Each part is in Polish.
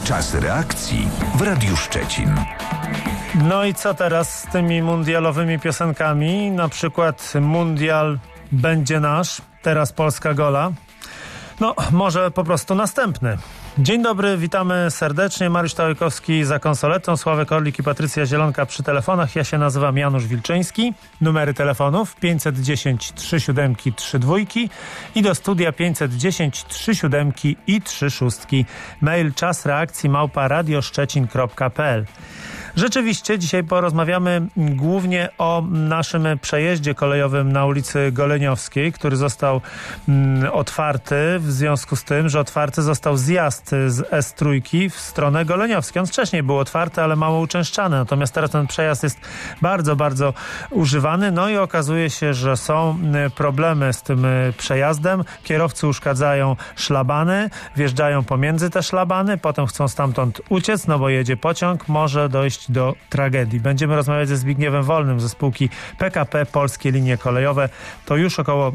Czas reakcji w Radiu Szczecin. No i co teraz z tymi mundialowymi piosenkami? Na przykład Mundial będzie nasz, teraz Polska gola. No, może po prostu następny. Dzień dobry, witamy serdecznie. Mariusz Tałykowski za konsoletą, Sławek Orlik i Patrycja Zielonka przy telefonach. Ja się nazywam Janusz Wilczyński. Numery telefonów 510 37 32 i do studia 510 37 i 36. Mail czas reakcji @radioszczecin.pl. Rzeczywiście dzisiaj porozmawiamy głównie o naszym przejeździe kolejowym na ulicy Goleniowskiej, który został otwarty w związku z tym, że otwarty został zjazd z S3 w stronę Goleniowskiej. On wcześniej był otwarty, ale mało uczęszczany, natomiast teraz ten przejazd jest bardzo, bardzo używany. No i okazuje się, że są problemy z tym przejazdem. Kierowcy uszkadzają szlabany, wjeżdżają pomiędzy te szlabany, potem chcą stamtąd uciec, no bo jedzie pociąg, może dojść do tragedii. Będziemy rozmawiać ze Zbigniewem Wolnym ze spółki PKP Polskie Linie Kolejowe. To już około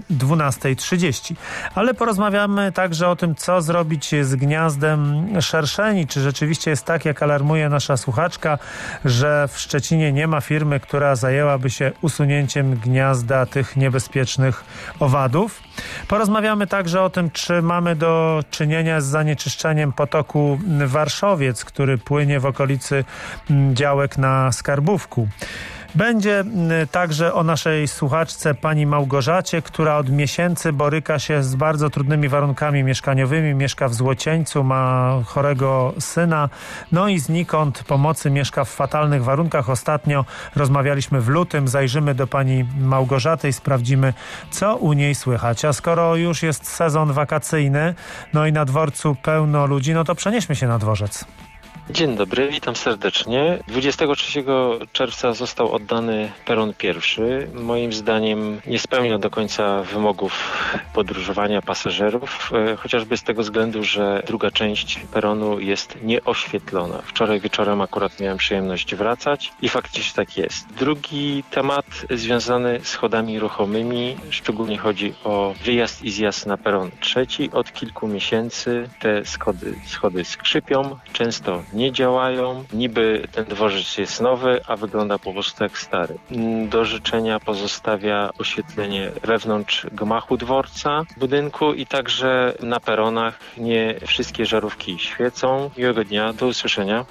12:30. Ale porozmawiamy także o tym, co zrobić z gniazdem szerszeni. Czy rzeczywiście jest tak, jak alarmuje nasza słuchaczka, że w Szczecinie nie ma firmy, która zajęłaby się usunięciem gniazda tych niebezpiecznych owadów. Porozmawiamy także o tym, czy mamy do czynienia z zanieczyszczeniem potoku Warszowiec, który płynie w okolicy działek na Skarbówku. Będzie także o naszej słuchaczce pani Małgorzacie, która od miesięcy boryka się z bardzo trudnymi warunkami mieszkaniowymi. Mieszka w Złocieńcu, ma chorego syna, no i znikąd pomocy, mieszka w fatalnych warunkach. Ostatnio rozmawialiśmy w lutym, zajrzymy do pani Małgorzaty i sprawdzimy, co u niej słychać. A skoro już jest sezon wakacyjny, no i na dworcu pełno ludzi, no to przenieśmy się na dworzec. Dzień dobry, witam serdecznie. 23 czerwca został oddany peron pierwszy. Moim zdaniem nie spełnia do końca wymogów podróżowania pasażerów, chociażby z tego względu, że druga część peronu jest nieoświetlona. Wczoraj wieczorem akurat miałem przyjemność wracać i faktycznie tak jest. Drugi temat związany z schodami ruchomymi, szczególnie chodzi o wyjazd i zjazd na peron trzeci. Od kilku miesięcy te schody skrzypią, często nie działają. Niby ten dworzec jest nowy, a wygląda po prostu jak stary. Do życzenia pozostawia oświetlenie wewnątrz gmachu dworca, budynku i także na peronach. Nie wszystkie żarówki świecą. Miłego dnia, do usłyszenia.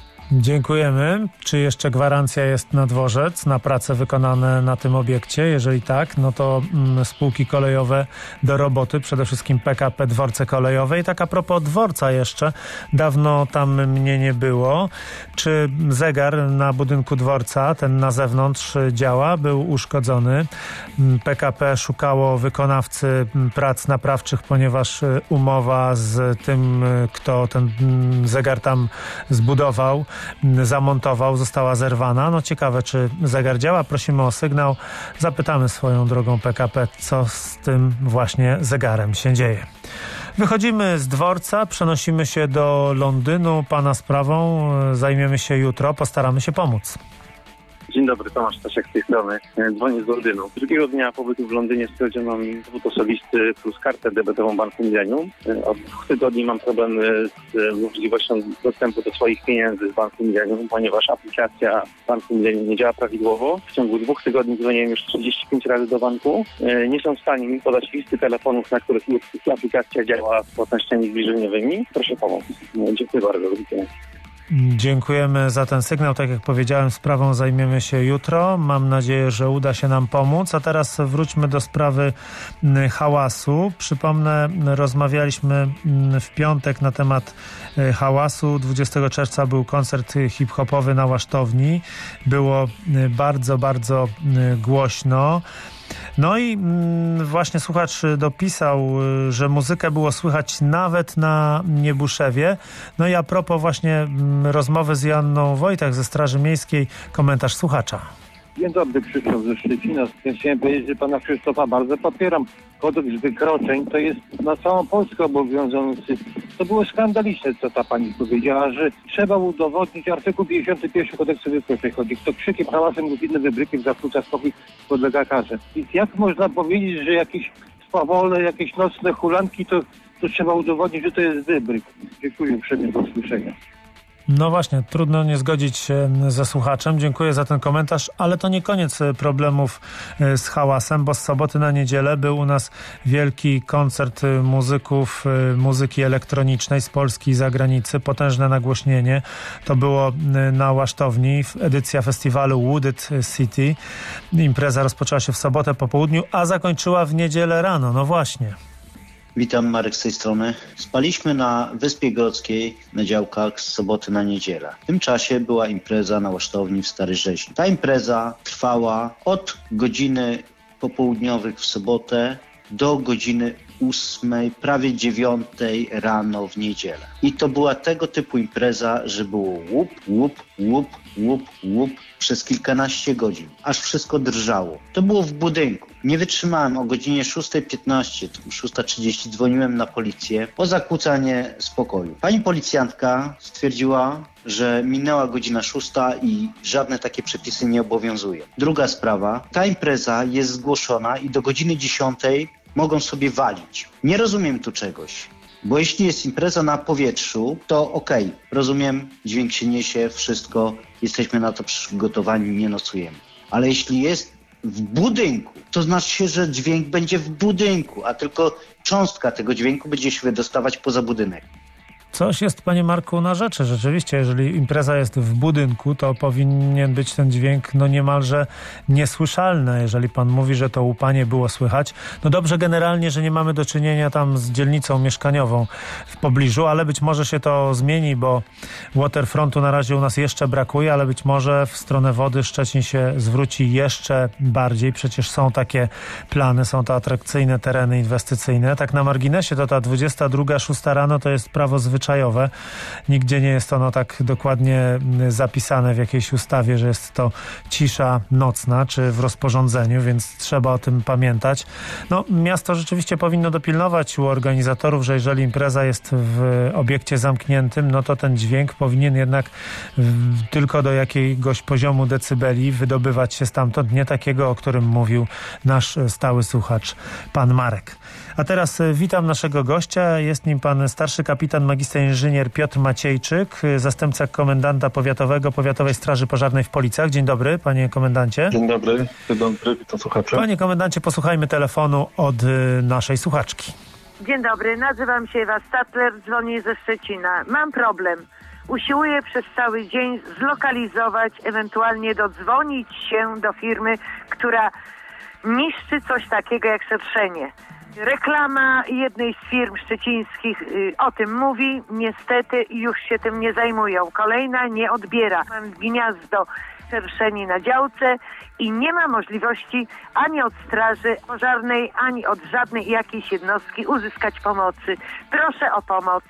Dziękujemy. Czy jeszcze gwarancja jest na dworzec, na prace wykonane na tym obiekcie? Jeżeli tak, no to spółki kolejowe do roboty, przede wszystkim PKP Dworce Kolejowe. I tak a propos dworca jeszcze, dawno tam mnie nie było. Czy zegar na budynku dworca, ten na zewnątrz, działa? Był uszkodzony. PKP szukało wykonawcy prac naprawczych, ponieważ umowa z tym, kto ten zegar tam zbudował, zamontował, została zerwana. No ciekawe, czy zegar działa. Prosimy o sygnał. Zapytamy swoją drogą PKP, co z tym właśnie zegarem się dzieje. Wychodzimy z dworca, przenosimy się do Londynu. Pana sprawą zajmiemy się jutro. Postaramy się pomóc. Dzień dobry, Tomasz Stasiak z tej strony. Dzwonię z Londynu. Drugiego dnia pobytu w Londynie stwierdzono mi dowód osobisty plus kartę debetową Banku Millennium. Od 2 tygodni mam problemy z możliwością dostępu do swoich pieniędzy z Banku Millennium, ponieważ aplikacja Banku Millennium nie działa prawidłowo. W ciągu 2 tygodni dzwoniłem już 35 razy do banku. Nie są w stanie mi podać listy telefonów, na których aplikacja działa z płatnościami zbliżeniowymi. Proszę pomóc. Dziękuję bardzo. Do widzenia. Dziękujemy za ten sygnał. Tak jak powiedziałem, sprawą zajmiemy się jutro. Mam nadzieję, że uda się nam pomóc. A teraz wróćmy do sprawy hałasu. Przypomnę, rozmawialiśmy w piątek na temat hałasu. 20 czerwca był koncert hip-hopowy na Łasztowni. Było bardzo, bardzo głośno. No i właśnie słuchacz dopisał, że muzykę było słychać nawet na Niebuszewie. No i a propos właśnie rozmowy z Joanną Wojtek ze Straży Miejskiej, komentarz słuchacza. Dzień dobry, Krzysztof ze Szczecina. Chciałem powiedzieć, że pana Krzysztofa bardzo popieram. Kodeks wykroczeń to jest na całą Polskę obowiązujący. To było skandaliczne, co ta pani powiedziała, że trzeba udowodnić artykuł 51 kodeksu wykroczeń. Chodzi, kto krzykiem, hałasem lub innym wybrykiem zakłóca spokój, podlega karze. I jak można powiedzieć, że jakieś swawolne, jakieś nocne hulanki to to trzeba udowodnić, że to jest wybryk. Dziękuję uprzejmie, do usłyszenia. No właśnie, trudno nie zgodzić się ze słuchaczem. Dziękuję za ten komentarz, ale to nie koniec problemów z hałasem, bo z soboty na niedzielę był u nas wielki koncert muzyków muzyki elektronicznej z Polski i zagranicy. Potężne nagłośnienie. To było na Łasztowni, edycja festiwalu Wooded City. Impreza rozpoczęła się w sobotę po południu, a zakończyła w niedzielę rano. No właśnie. Witam, Marek z tej strony. Spaliśmy na Wyspie Grodzkiej na działkach z soboty na niedzielę. W tym czasie była impreza na Łasztowni w Starej Rzeźni. Ta impreza trwała od godziny popołudniowych w sobotę do godziny 8, prawie 9 rano w niedzielę. I to była tego typu impreza, że było łup, łup, łup, łup, łup przez kilkanaście godzin, aż wszystko drżało. To było w budynku. Nie wytrzymałem, o godzinie 6:15, 6:30 dzwoniłem na policję o zakłócanie spokoju. Pani policjantka stwierdziła, że minęła godzina 6 i żadne takie przepisy nie obowiązują. Druga sprawa, ta impreza jest zgłoszona i do godziny 10 mogą sobie walić. Nie rozumiem tu czegoś. Bo jeśli jest impreza na powietrzu, to okej, rozumiem, dźwięk się niesie, wszystko, jesteśmy na to przygotowani, nie nocujemy. Ale jeśli jest w budynku, to znaczy się, że dźwięk będzie w budynku, a tylko cząstka tego dźwięku będzie się wydostawać poza budynek. Coś jest, panie Marku, na rzeczy. Rzeczywiście, jeżeli impreza jest w budynku, to powinien być ten dźwięk niemalże niesłyszalny. Jeżeli pan mówi, że to łupanie było słychać, no dobrze generalnie, że nie mamy do czynienia tam z dzielnicą mieszkaniową w pobliżu, ale być może się to zmieni, bo waterfrontu na razie u nas jeszcze brakuje, ale być może w stronę wody Szczecin się zwróci jeszcze bardziej. Przecież są takie plany, są to atrakcyjne tereny inwestycyjne. Tak na marginesie to ta 22, 6 rano to jest prawo zwyczajowe. Nigdzie nie jest ono tak dokładnie zapisane w jakiejś ustawie, że jest to cisza nocna, czy w rozporządzeniu, więc trzeba o tym pamiętać. No, miasto rzeczywiście powinno dopilnować u organizatorów, że jeżeli impreza jest w obiekcie zamkniętym, no to ten dźwięk powinien jednak tylko do jakiegoś poziomu decybeli wydobywać się stamtąd, nie takiego, o którym mówił nasz stały słuchacz, pan Marek. A teraz witam naszego gościa. Jest nim pan starszy kapitan magister inżynier Piotr Maciejczyk, zastępca komendanta powiatowego Powiatowej Straży Pożarnej w Policach. Dzień dobry, panie komendancie. Dzień dobry, witam słuchaczy. Panie komendancie, posłuchajmy telefonu od naszej słuchaczki. Dzień dobry, nazywam się Ewa Statler, dzwonię ze Szczecina. Mam problem. Usiłuję przez cały dzień zlokalizować, ewentualnie dodzwonić się do firmy, która niszczy coś takiego jak szerszenie. Reklama jednej z firm szczecińskich o tym mówi, niestety już się tym nie zajmują. Kolejna nie odbiera. Mam gniazdo szerszeni na działce i nie ma możliwości ani od straży pożarnej, ani od żadnej jakiejś jednostki uzyskać pomocy. Proszę o pomoc.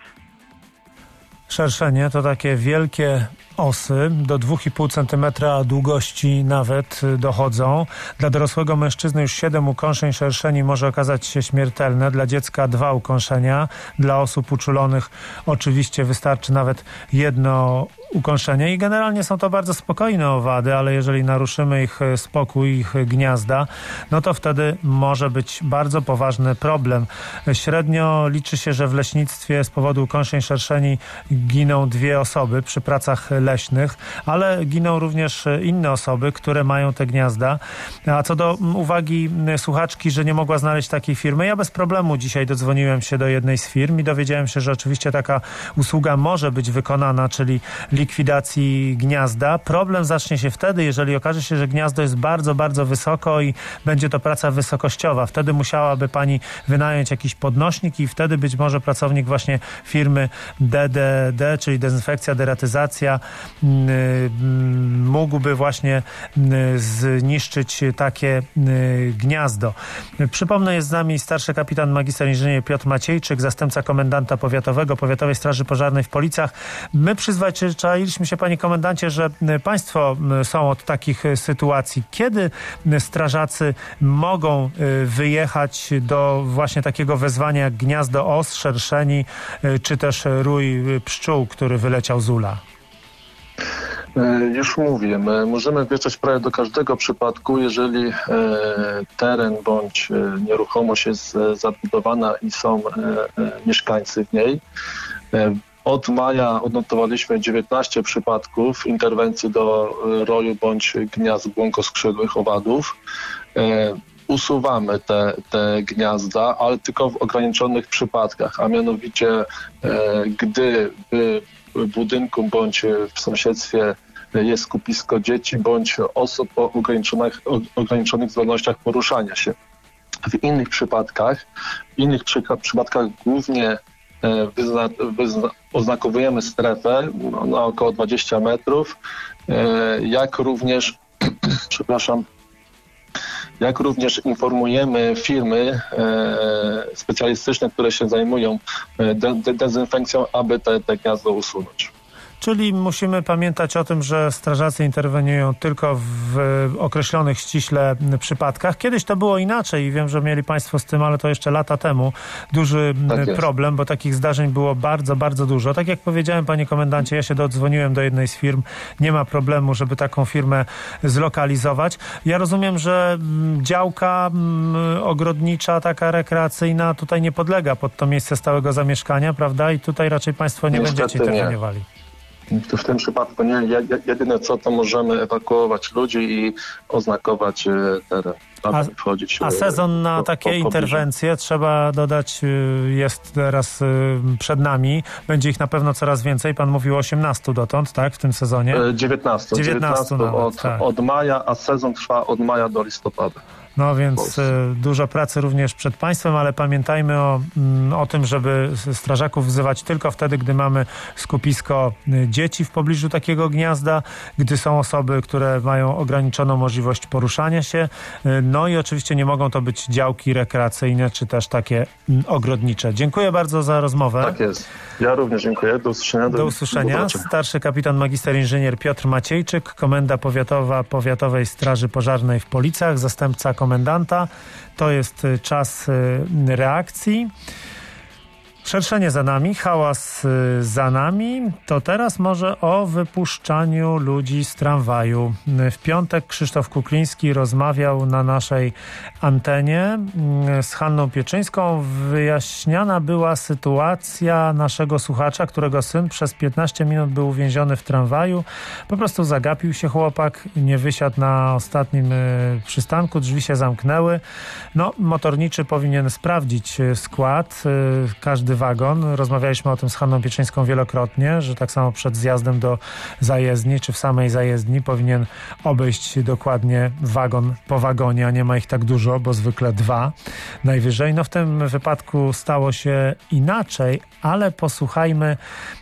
Szerszenie to takie wielkie osy, do 2,5 cm długości nawet dochodzą. Dla dorosłego mężczyzny już 7 ukąszeń szerszeni może okazać się śmiertelne. Dla dziecka 2 ukąszenia. Dla osób uczulonych oczywiście wystarczy nawet 1 ukąszenie i generalnie są to bardzo spokojne owady, ale jeżeli naruszymy ich spokój, ich gniazda, no to wtedy może być bardzo poważny problem. Średnio liczy się, że w leśnictwie z powodu ukąszeń szerszeni giną 2 osoby przy pracach leśnych, ale giną również inne osoby, które mają te gniazda. A co do uwagi słuchaczki, że nie mogła znaleźć takiej firmy, ja bez problemu dzisiaj dodzwoniłem się do jednej z firm i dowiedziałem się, że oczywiście taka usługa może być wykonana, czyli likwidacji gniazda. Problem zacznie się wtedy, jeżeli okaże się, że gniazdo jest bardzo, bardzo wysoko i będzie to praca wysokościowa. Wtedy musiałaby pani wynająć jakiś podnośnik i wtedy być może pracownik właśnie firmy DDD, czyli dezynfekcja, deratyzacja, mógłby właśnie zniszczyć takie gniazdo. Przypomnę, jest z nami starszy kapitan magister inżynier Piotr Maciejczyk, zastępca komendanta powiatowego Powiatowej Straży Pożarnej w Policach. My przyzwyczailiśmy się, panie komendancie, że państwo są od takich sytuacji. Kiedy strażacy mogą wyjechać do właśnie takiego wezwania jak gniazdo os, szerszeni, czy też rój pszczół, który wyleciał z ula? Już mówię, my możemy wjeżdżać prawie do każdego przypadku, jeżeli teren bądź nieruchomość jest zabudowana i są mieszkańcy w niej. Od maja odnotowaliśmy 19 przypadków interwencji do roju bądź gniazd błąkoskrzydłych owadów. Usuwamy te gniazda, ale tylko w ograniczonych przypadkach, a mianowicie gdy w budynku bądź w sąsiedztwie jest skupisko dzieci bądź osób o ograniczonych zdolnościach poruszania się. W innych przypadkach głównie oznakowujemy strefę na około 20 metrów, jak również informujemy firmy specjalistyczne, które się zajmują dezynfekcją, aby te gniazdo usunąć. Czyli musimy pamiętać o tym, że strażacy interweniują tylko w określonych ściśle przypadkach. Kiedyś to było inaczej i wiem, że mieli Państwo z tym, ale to jeszcze lata temu, duży problem, bo takich zdarzeń było bardzo, bardzo dużo. Tak jak powiedziałem, panie komendancie, ja się dodzwoniłem do jednej z firm. Nie ma problemu, żeby taką firmę zlokalizować. Ja rozumiem, że działka ogrodnicza, taka rekreacyjna tutaj nie podlega pod to miejsce stałego zamieszkania, prawda? I tutaj raczej Państwo nie będziecie interweniowali. W tym przypadku nie. Jedyne co, to możemy ewakuować ludzi i oznakować teren. A sezon na takie interwencje, trzeba dodać, jest teraz przed nami. Będzie ich na pewno coraz więcej. Pan mówił 18 dotąd, tak? W tym sezonie? 19 nawet, tak. Od maja, a sezon trwa od maja do listopada. No więc dużo pracy również przed państwem, ale pamiętajmy o tym, żeby strażaków wzywać tylko wtedy, gdy mamy skupisko dzieci w pobliżu takiego gniazda, gdy są osoby, które mają ograniczoną możliwość poruszania się. No i oczywiście nie mogą to być działki rekreacyjne, czy też takie ogrodnicze. Dziękuję bardzo za rozmowę. Tak jest. Ja również dziękuję. Do usłyszenia. Do usłyszenia. Starszy kapitan magister inżynier Piotr Maciejczyk, Komenda Powiatowa Powiatowej Straży Pożarnej w Policach, zastępca komendanta. To jest czas reakcji. Szerszenie za nami, hałas za nami. To teraz może o wypuszczaniu ludzi z tramwaju. W piątek Krzysztof Kukliński rozmawiał na naszej antenie z Hanną Pieczyńską. Wyjaśniana była sytuacja naszego słuchacza, którego syn przez 15 minut był uwięziony w tramwaju. Po prostu zagapił się chłopak, nie wysiadł na ostatnim przystanku, drzwi się zamknęły. No, motorniczy powinien sprawdzić skład, każdy wagon. Rozmawialiśmy o tym z Hanną Pieczyńską wielokrotnie, że tak samo przed zjazdem do zajezdni, czy w samej zajezdni powinien obejść dokładnie wagon po wagonie, a nie ma ich tak dużo, bo zwykle 2 najwyżej. No w tym wypadku stało się inaczej, ale posłuchajmy,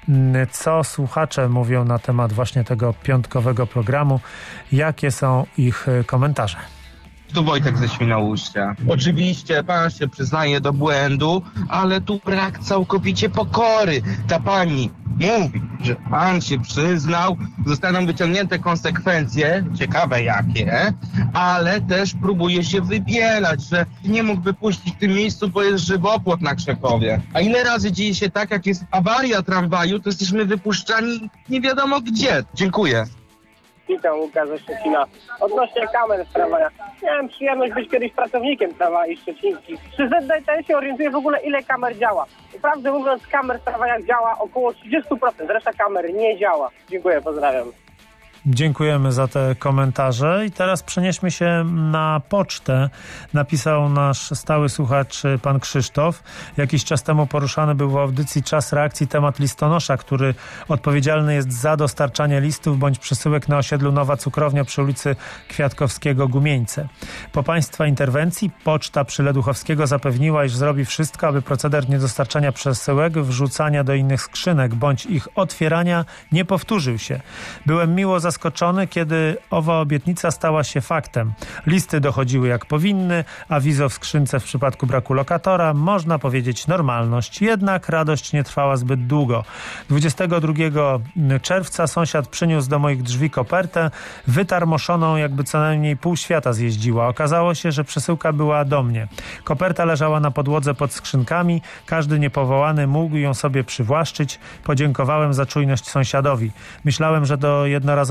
co słuchacze mówią na temat właśnie tego piątkowego programu, jakie są ich komentarze. Tu Wojtek ze Świnoujścia. Oczywiście pan się przyznaje do błędu, ale tu brak całkowicie pokory. Ta pani mówi, że pan się przyznał, zostaną wyciągnięte konsekwencje, ciekawe jakie, ale też próbuje się wybielać, że nie mógł wypuścić w tym miejscu, bo jest żywopłot na Krzekowie. A ile razy dzieje się tak, jak jest awaria tramwaju, to jesteśmy wypuszczani nie wiadomo gdzie. Dziękuję. Witam, Łukasz ze Szczecina. Odnośnie kamer w tramwajach. Miałem przyjemność być kiedyś pracownikiem tramwajów szczecińskich. Przy ZDT się orientuję w ogóle, ile kamer działa. Prawdę mówiąc, kamer w tramwajach działa około 30%, reszta kamer nie działa. Dziękuję, pozdrawiam. Dziękujemy za te komentarze i teraz przenieśmy się na pocztę. Napisał nasz stały słuchacz pan Krzysztof. Jakiś czas temu poruszany był w audycji Czas Reakcji temat listonosza, który odpowiedzialny jest za dostarczanie listów bądź przesyłek na osiedlu Nowa Cukrownia przy ulicy Kwiatkowskiego Gumieńce. Po państwa interwencji Poczta przy Leduchowskiego zapewniła, iż zrobi wszystko, aby proceder niedostarczania przesyłek, wrzucania do innych skrzynek bądź ich otwierania nie powtórzył się. Byłem miło zaskoczony, kiedy owa obietnica stała się faktem. Listy dochodziły jak powinny, awizo w skrzynce w przypadku braku lokatora, można powiedzieć normalność. Jednak radość nie trwała zbyt długo. 22 czerwca sąsiad przyniósł do moich drzwi kopertę, wytarmoszoną, jakby co najmniej pół świata zjeździła. Okazało się, że przesyłka była do mnie. Koperta leżała na podłodze pod skrzynkami, każdy niepowołany mógł ją sobie przywłaszczyć. Podziękowałem za czujność sąsiadowi. Myślałem, że do jednorazowej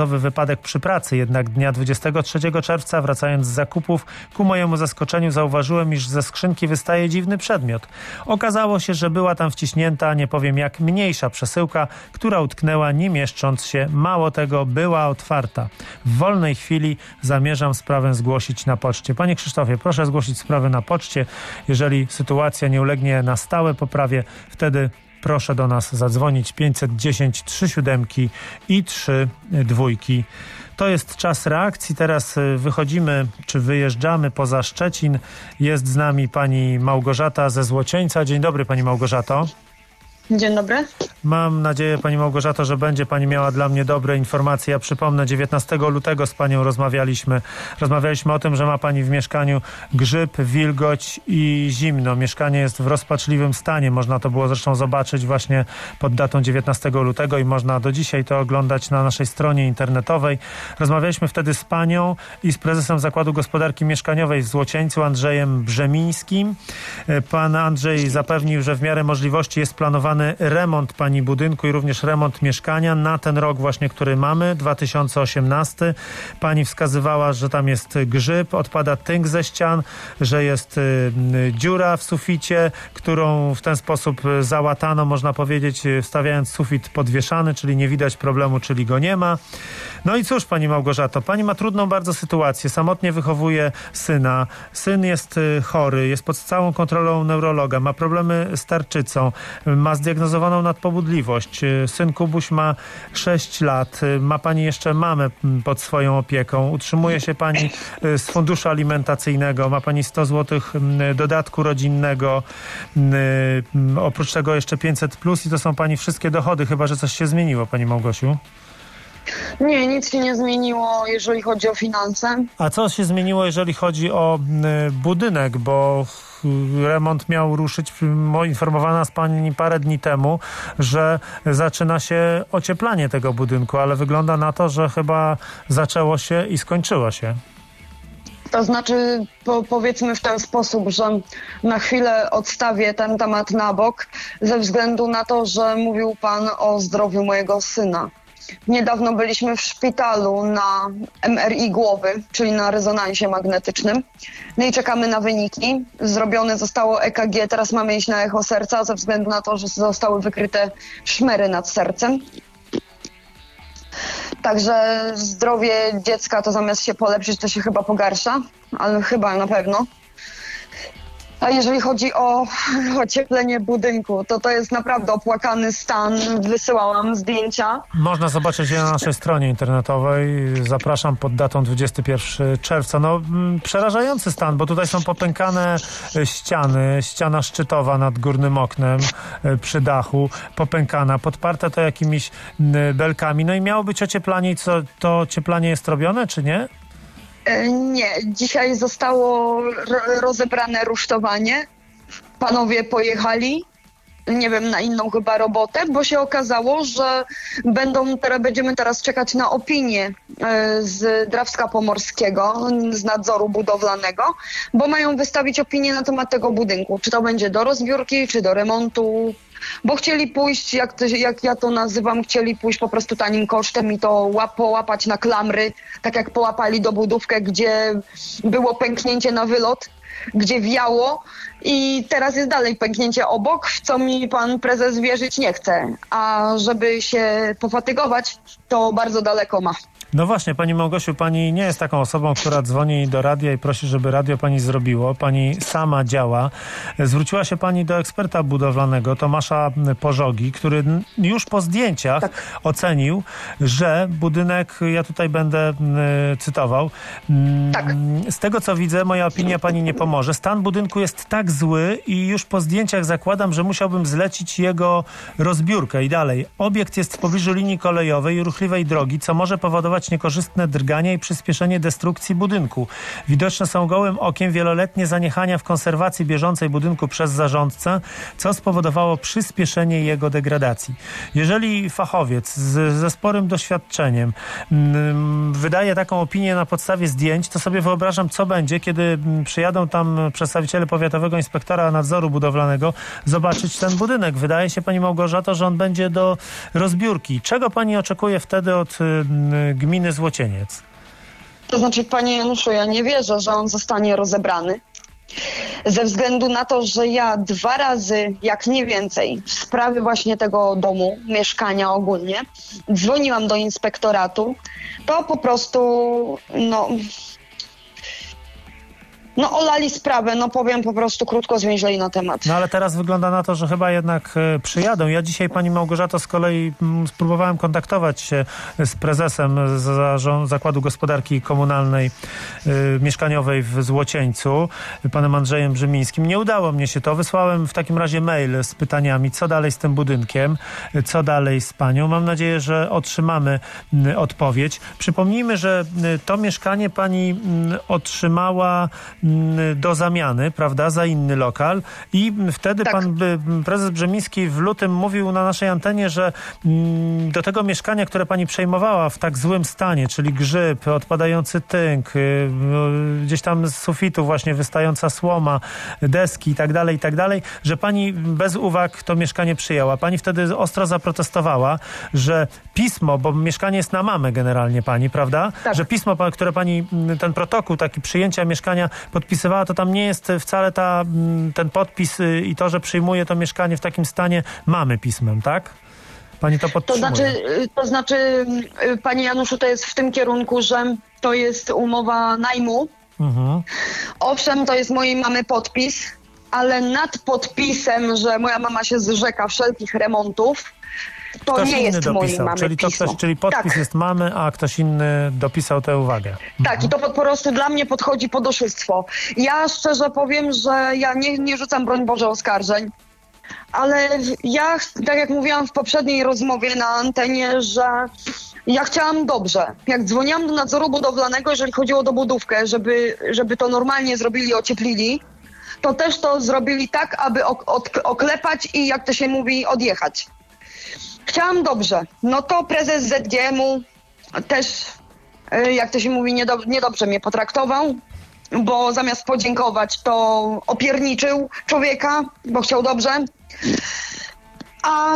stopniowy wypadek przy pracy, jednak dnia 23 czerwca, wracając z zakupów, ku mojemu zaskoczeniu zauważyłem, iż ze skrzynki wystaje dziwny przedmiot. Okazało się, że była tam wciśnięta, nie powiem jak, mniejsza przesyłka, która utknęła nie mieszcząc się. Mało tego, była otwarta. W wolnej chwili zamierzam sprawę zgłosić na poczcie. Panie Krzysztofie, proszę zgłosić sprawę na poczcie. Jeżeli sytuacja nie ulegnie na stałe poprawie, wtedy proszę do nas zadzwonić 510 37 i 32. To jest czas reakcji. Teraz wychodzimy, czy wyjeżdżamy poza Szczecin. Jest z nami pani Małgorzata ze Złocieńca. Dzień dobry, pani Małgorzato. Dzień dobry. Mam nadzieję, pani Małgorzato, że będzie pani miała dla mnie dobre informacje. Ja przypomnę, 19 lutego z panią rozmawialiśmy. Rozmawialiśmy o tym, że ma pani w mieszkaniu grzyb, wilgoć i zimno. Mieszkanie jest w rozpaczliwym stanie. Można to było zresztą zobaczyć właśnie pod datą 19 lutego i można do dzisiaj to oglądać na naszej stronie internetowej. Rozmawialiśmy wtedy z panią i z prezesem Zakładu Gospodarki Mieszkaniowej w Złocieńcu, Andrzejem Brzemińskim. Pan Andrzej zapewnił, że w miarę możliwości jest planowany remont pani budynku i również remont mieszkania na ten rok właśnie, który mamy, 2018. Pani wskazywała, że tam jest grzyb, odpada tynk ze ścian, że jest dziura w suficie, którą w ten sposób załatano, można powiedzieć, stawiając sufit podwieszany, czyli nie widać problemu, czyli go nie ma. No i cóż, pani Małgorzato, pani ma trudną bardzo sytuację, samotnie wychowuje syna, syn jest chory, jest pod całą kontrolą neurologa, ma problemy z tarczycą, ma zdiagnozowaną nadpobudliwość. Syn Kubuś ma 6 lat. Ma pani jeszcze mamę pod swoją opieką. Utrzymuje się pani z funduszu alimentacyjnego. Ma pani 100 zł dodatku rodzinnego. Oprócz tego jeszcze 500+ i to są pani wszystkie dochody. Chyba że coś się zmieniło, pani Małgosiu. Nie, nic się nie zmieniło, jeżeli chodzi o finanse. A co się zmieniło, jeżeli chodzi o budynek, bo remont miał ruszyć, informowana z pani parę dni temu, że zaczyna się ocieplanie tego budynku, ale wygląda na to, że chyba zaczęło się i skończyło się. To znaczy, powiedzmy w ten sposób, że na chwilę odstawię ten temat na bok, ze względu na to, że mówił pan o zdrowiu mojego syna. Niedawno byliśmy w szpitalu na MRI głowy, czyli na rezonansie magnetycznym. No i czekamy na wyniki. Zrobione zostało EKG, teraz mamy iść na echo serca ze względu na to, że zostały wykryte szmery nad sercem. Także zdrowie dziecka to zamiast się polepszyć, to się chyba pogarsza, ale chyba na pewno. A jeżeli chodzi o ocieplenie budynku, to jest naprawdę opłakany stan. Wysyłałam zdjęcia. Można zobaczyć je na naszej stronie internetowej. Zapraszam pod datą 21 czerwca. No, przerażający stan, bo tutaj są popękane ściany. Ściana szczytowa nad górnym oknem przy dachu, popękana, podparte to jakimiś belkami. No i miało być ocieplanie. I co, to ocieplanie jest robione, czy nie? Nie, dzisiaj zostało rozebrane rusztowanie. Panowie pojechali, nie wiem, na inną chyba robotę, bo się okazało, że będziemy teraz czekać na opinię z Drawska Pomorskiego, z nadzoru budowlanego, bo mają wystawić opinię na temat tego budynku. Czy to będzie do rozbiórki, czy do remontu. Bo chcieli pójść, jak ja to nazywam, chcieli pójść po prostu tanim kosztem i to połapać na klamry, tak jak połapali dobudówkę, gdzie było pęknięcie na wylot, gdzie wiało i teraz jest dalej pęknięcie obok, w co mi pan prezes wierzyć nie chce. A żeby się pofatygować, to bardzo daleko ma. No właśnie, pani Małgosiu, pani nie jest taką osobą, która dzwoni do radia i prosi, żeby radio pani zrobiło. Pani sama działa. Zwróciła się pani do eksperta budowlanego Tomasza Pożogi, który już po zdjęciach ocenił, że budynek, ja tutaj będę cytował, z tego co widzę, moja opinia pani nie pomoże. Stan budynku jest tak zły i już po zdjęciach zakładam, że musiałbym zlecić jego rozbiórkę. I dalej. Obiekt jest w pobliżu linii kolejowej i ruchliwej drogi, co może powodować niekorzystne drgania i przyspieszenie destrukcji budynku. Widoczne są gołym okiem wieloletnie zaniechania w konserwacji bieżącej budynku przez zarządcę, co spowodowało przyspieszenie jego degradacji. Jeżeli fachowiec ze sporym doświadczeniem wydaje taką opinię na podstawie zdjęć, to sobie wyobrażam, co będzie, kiedy przyjadą tam przedstawiciele Powiatowego Inspektora Nadzoru Budowlanego zobaczyć ten budynek. Wydaje się, pani Małgorzato, że on będzie do rozbiórki. Czego pani oczekuje wtedy od gminy gminy Złocieniec. To znaczy, panie Januszu, ja nie wierzę, że on zostanie rozebrany. Ze względu na to, że ja 2 razy, jak nie więcej, w sprawie właśnie tego domu, mieszkania ogólnie, dzwoniłam do inspektoratu, to po prostu, olali sprawę, powiem po prostu krótko, zwięźlej na temat. No ale teraz wygląda na to, że chyba jednak przyjadą. Ja dzisiaj, pani Małgorzato, z kolei spróbowałem kontaktować się z prezesem Zakładu Gospodarki Komunalnej Mieszkaniowej w Złocieńcu, panem Andrzejem Brzymińskim. Nie udało mnie się to. Wysłałem w takim razie mail z pytaniami, co dalej z tym budynkiem, co dalej z panią. Mam nadzieję, że otrzymamy odpowiedź. Przypomnijmy, że to mieszkanie pani otrzymała do zamiany, prawda, za inny lokal i wtedy pan prezes Brzemiński w lutym mówił na naszej antenie, że do tego mieszkania, które pani przejmowała w tak złym stanie, czyli grzyb, odpadający tynk, gdzieś tam z sufitu właśnie wystająca słoma, deski i tak dalej, że pani bez uwag to mieszkanie przyjęła. Pani wtedy ostro zaprotestowała, że pismo, bo mieszkanie jest na mamę generalnie pani, prawda? Tak. Że pismo, które pani, ten protokół taki przyjęcia mieszkania podpisywała, to tam nie jest wcale ten podpis i to, że przyjmuje to mieszkanie w takim stanie mamy pismem, tak? Pani to podtrzymuje. To znaczy, panie Januszu, to jest w tym kierunku, że to jest umowa najmu. Mhm. Owszem, to jest mojej mamy podpis, ale nad podpisem, że moja mama się zrzeka wszelkich remontów, to ktoś nie jest mojej mamy pismo. Czyli podpis jest mamy, a ktoś inny dopisał tę uwagę. Tak, i to po prostu dla mnie podchodzi pod oszustwo. Ja szczerze powiem, że ja nie rzucam, broń Boże, oskarżeń, ale ja, tak jak mówiłam w poprzedniej rozmowie na antenie, że ja chciałam dobrze. Jak dzwoniłam do nadzoru budowlanego, jeżeli chodziło o dobudówkę, żeby to normalnie zrobili, ocieplili, to też to zrobili tak, aby oklepać i, jak to się mówi, odjechać. Chciałam dobrze. No to prezes ZGM-u też, jak to się mówi, niedobrze mnie potraktował, bo zamiast podziękować, to opierniczył człowieka, bo chciał dobrze. A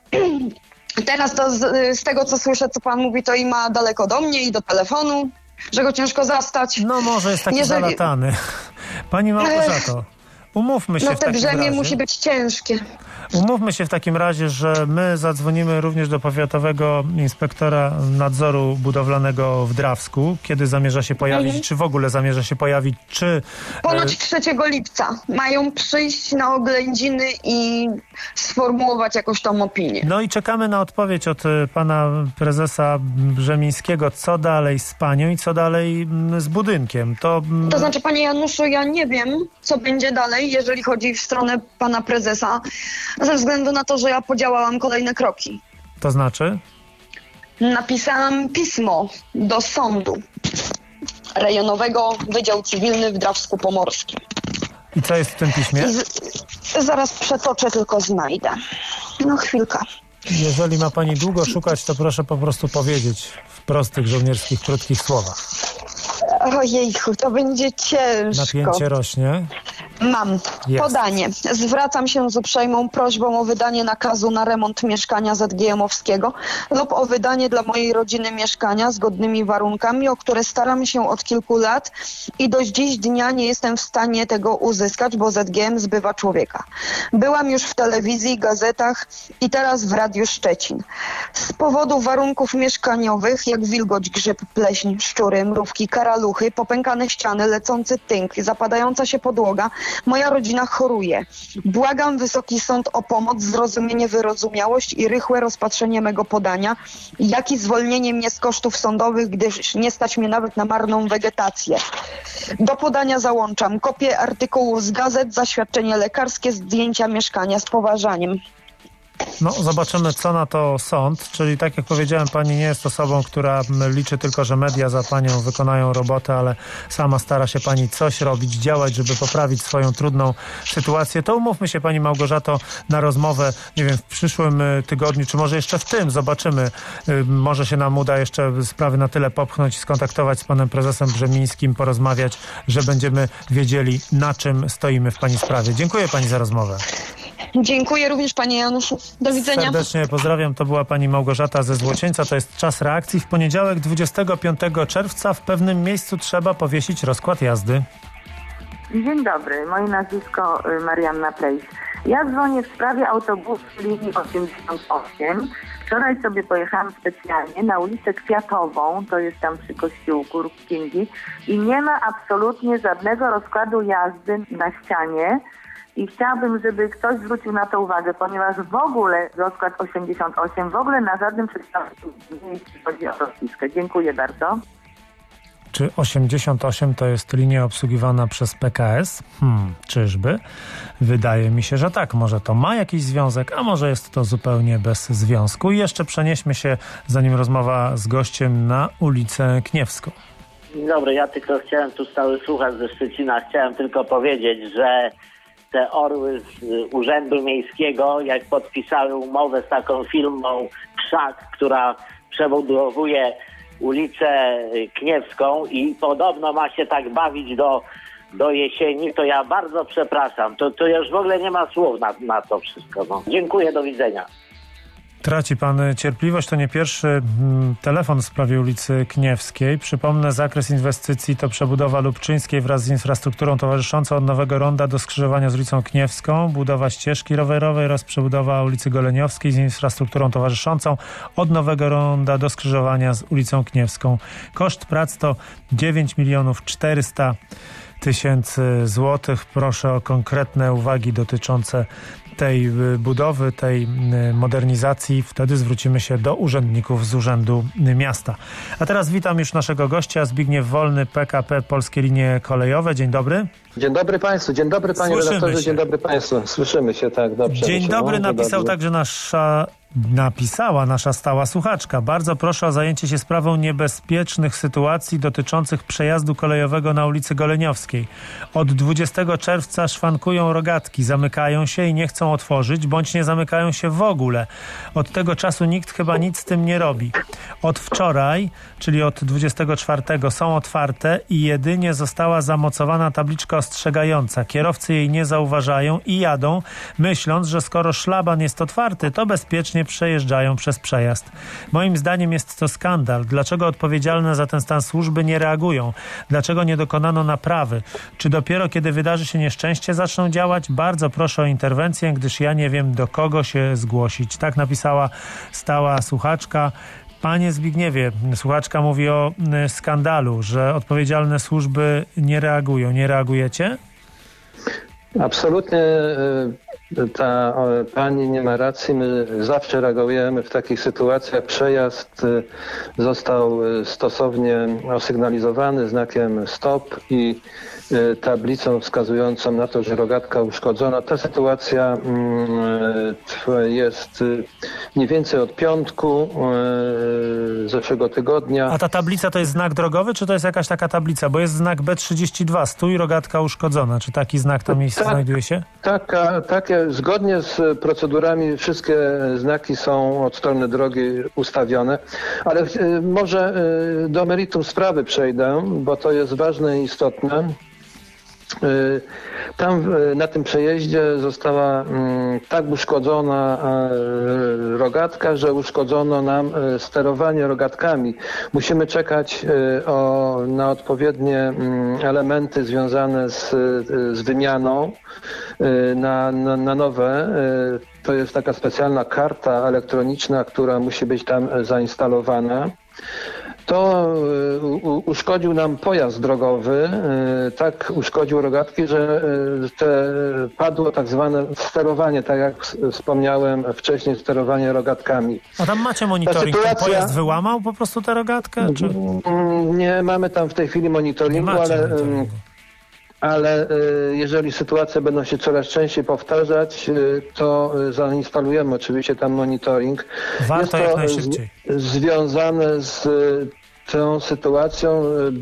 teraz to z tego, co słyszę, co pan mówi, to i ma daleko do mnie i do telefonu, że go ciężko zastać. No może jest taki zalatany. Pani Małgorzato, umówmy się w takim razie. No te brzemię musi być ciężkie. Umówmy się w takim razie, że my zadzwonimy również do powiatowego inspektora nadzoru budowlanego w Drawsku, kiedy zamierza się pojawić, czy w ogóle zamierza się pojawić, czy... Ponoć 3 lipca mają przyjść na oględziny i sformułować jakąś tą opinię. No i czekamy na odpowiedź od pana prezesa Brzemińskiego, co dalej z panią i co dalej z budynkiem. To znaczy, panie Januszu, ja nie wiem, co będzie dalej, jeżeli chodzi w stronę pana prezesa, ze względu na to, że ja podziałałam kolejne kroki. To znaczy? Napisałam pismo do sądu rejonowego Wydział Cywilny w Drawsku Pomorskim. I co jest w tym piśmie? Zaraz przetoczę, tylko znajdę. No chwilkę. Jeżeli ma pani długo szukać, to proszę po prostu powiedzieć w prostych, żołnierskich, krótkich słowach. Ojejku, to będzie ciężko. Napięcie rośnie. Mam. Jest. Podanie. Zwracam się z uprzejmą prośbą o wydanie nakazu na remont mieszkania ZGM-owskiego lub o wydanie dla mojej rodziny mieszkania z godnymi warunkami, o które staram się od kilku lat i do dziś dnia nie jestem w stanie tego uzyskać, bo ZGM zbywa człowieka. Byłam już w telewizji, gazetach i teraz w Radiu Szczecin. Z powodu warunków mieszkaniowych, jak wilgoć, grzyb, pleśń, szczury, mrówki, karaluchy, popękane ściany, lecący tynk, zapadająca się podłoga, moja rodzina choruje. Błagam Wysoki Sąd o pomoc, zrozumienie, wyrozumiałość i rychłe rozpatrzenie mego podania, jak i zwolnienie mnie z kosztów sądowych, gdyż nie stać mnie nawet na marną wegetację. Do podania załączam kopię artykułów z gazet, zaświadczenie lekarskie, zdjęcia mieszkania z poważaniem. No, zobaczymy, co na to sąd, czyli tak jak powiedziałem, pani nie jest osobą, która liczy tylko, że media za panią wykonają robotę, ale sama stara się pani coś robić, działać, żeby poprawić swoją trudną sytuację. To umówmy się, pani Małgorzato, na rozmowę, nie wiem, w przyszłym tygodniu, czy może jeszcze w tym, zobaczymy. Może się nam uda jeszcze sprawy na tyle popchnąć, skontaktować z panem prezesem Brzemińskim, porozmawiać, że będziemy wiedzieli, na czym stoimy w pani sprawie. Dziękuję pani za rozmowę. Dziękuję również panie Januszu. Do widzenia. Serdecznie pozdrawiam. To była pani Małgorzata ze Złocieńca. To jest Czas reakcji. W poniedziałek 25 czerwca w pewnym miejscu trzeba powiesić rozkład jazdy. Dzień dobry. Moje nazwisko Marianna Plejs. Ja dzwonię w sprawie autobusu linii 88. Wczoraj sobie pojechałam specjalnie na ulicę Kwiatową, to jest tam przy kościółku Księgi, i nie ma absolutnie żadnego rozkładu jazdy na ścianie. I chciałabym, żeby ktoś zwrócił na to uwagę, ponieważ w ogóle rozkład 88 w ogóle na żadnym przedstawicielu nie chodzi o rozpiskę. Dziękuję bardzo. Czy 88 to jest linia obsługiwana przez PKS? Czyżby? Wydaje mi się, że tak. Może to ma jakiś związek, a może jest to zupełnie bez związku. I jeszcze przenieśmy się, zanim rozmowa z gościem, na ulicę Kniewską. Dzień dobry, ja tylko chciałem, tu stały słuchacz ze Szczecina, chciałem tylko powiedzieć, że te orły z Urzędu Miejskiego, jak podpisały umowę z taką firmą Krzak, która przebudowuje ulicę Kniewską i podobno ma się tak bawić do jesieni, to ja bardzo przepraszam. To już w ogóle nie ma słów na to wszystko. No. Dziękuję, do widzenia. Traci pan cierpliwość. To nie pierwszy telefon w sprawie ulicy Kniewskiej. Przypomnę, zakres inwestycji to przebudowa Lubczyńskiej wraz z infrastrukturą towarzyszącą od Nowego Ronda do skrzyżowania z ulicą Kniewską, budowa ścieżki rowerowej oraz przebudowa ulicy Goleniowskiej z infrastrukturą towarzyszącą od Nowego Ronda do skrzyżowania z ulicą Kniewską. Koszt prac to 9 400 000 złotych. Proszę o konkretne uwagi dotyczące tej budowy, tej modernizacji. Wtedy zwrócimy się do urzędników z Urzędu Miasta. A teraz witam już naszego gościa, Zbigniew Wolny, PKP Polskie Linie Kolejowe. Dzień dobry. Dzień dobry Państwu, dzień dobry Panie redaktorze, dzień dobry Państwu. Słyszymy się, tak, dobrze. Dzień dobry, napisał także napisała nasza stała słuchaczka. Bardzo proszę o zajęcie się sprawą niebezpiecznych sytuacji dotyczących przejazdu kolejowego na ulicy Goleniowskiej. Od 20 czerwca szwankują rogatki, zamykają się i nie chcą otworzyć, bądź nie zamykają się w ogóle. Od tego czasu nikt chyba nic z tym nie robi. Od wczoraj, czyli od 24, są otwarte i jedynie została zamocowana tabliczka ostrzegająca. Kierowcy jej nie zauważają i jadą, myśląc, że skoro szlaban jest otwarty, to bezpiecznie przejeżdżają przez przejazd. Moim zdaniem jest to skandal. Dlaczego odpowiedzialne za ten stan służby nie reagują? Dlaczego nie dokonano naprawy? Czy dopiero kiedy wydarzy się nieszczęście zaczną działać? Bardzo proszę o interwencję, gdyż ja nie wiem, do kogo się zgłosić. Tak napisała stała słuchaczka. Panie Zbigniewie, słuchaczka mówi o skandalu, że odpowiedzialne służby nie reagują. Nie reagujecie? Absolutnie ta pani nie ma racji. My zawsze reagujemy w takich sytuacjach. Przejazd został stosownie osygnalizowany znakiem stop i tablicą wskazującą na to, że rogatka uszkodzona. Ta sytuacja jest mniej więcej od piątku zeszłego tygodnia. A ta tablica to jest znak drogowy, czy to jest jakaś taka tablica? Bo jest znak B32, stój, rogatka uszkodzona. Czy taki znak tam znajduje się? Takie, zgodnie z procedurami wszystkie znaki są od strony drogi ustawione, ale może do meritum sprawy przejdę, bo to jest ważne i istotne. Tam na tym przejeździe została tak uszkodzona rogatka, że uszkodzono nam sterowanie rogatkami. Musimy czekać na odpowiednie elementy związane z wymianą na nowe. To jest taka specjalna karta elektroniczna, która musi być tam zainstalowana. To uszkodził nam pojazd drogowy, tak uszkodził rogatki, że padło tak zwane sterowanie, tak jak wspomniałem wcześniej, sterowanie rogatkami. A tam macie monitoring, ten pojazd wyłamał po prostu tę rogatkę? Czy... Nie mamy tam w tej chwili monitoringu, ale jeżeli sytuacje będą się coraz częściej powtarzać, to zainstalujemy oczywiście tam monitoring. Warto jak najszybciej. Związane z tą sytuacją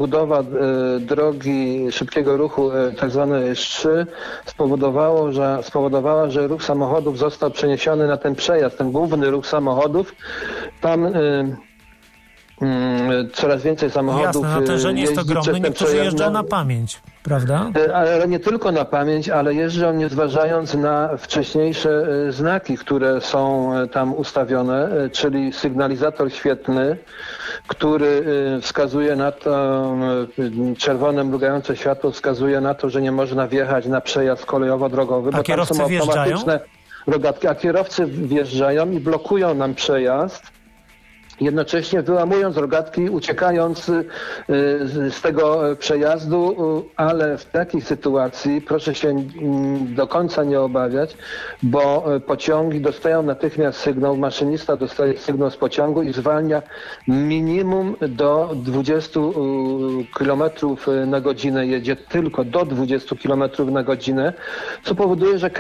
drogi szybkiego ruchu, tak zwanej S3, spowodowała, że ruch samochodów został przeniesiony na ten przejazd, ten główny ruch samochodów. Tam coraz więcej samochodów. Jasne, natężenie jest jeździ ogromne, przez ten niektórzy przejazd jeżdżą na pamięć, prawda? Ale nie tylko na pamięć, ale jeżdżą nie zważając na wcześniejsze znaki, które są tam ustawione, czyli sygnalizator świetlny, który wskazuje na to, czerwone mrugające światło wskazuje na to, że nie można wjechać na przejazd kolejowo-drogowy, bo tam są automatyczne rogatki, a kierowcy wjeżdżają i blokują nam przejazd, jednocześnie wyłamując rogatki, uciekając z tego przejazdu, ale w takiej sytuacji proszę się do końca nie obawiać, bo pociągi dostają natychmiast sygnał, maszynista dostaje sygnał z pociągu i zwalnia minimum do 20 km na godzinę, jedzie tylko do 20 km na godzinę, co powoduje, że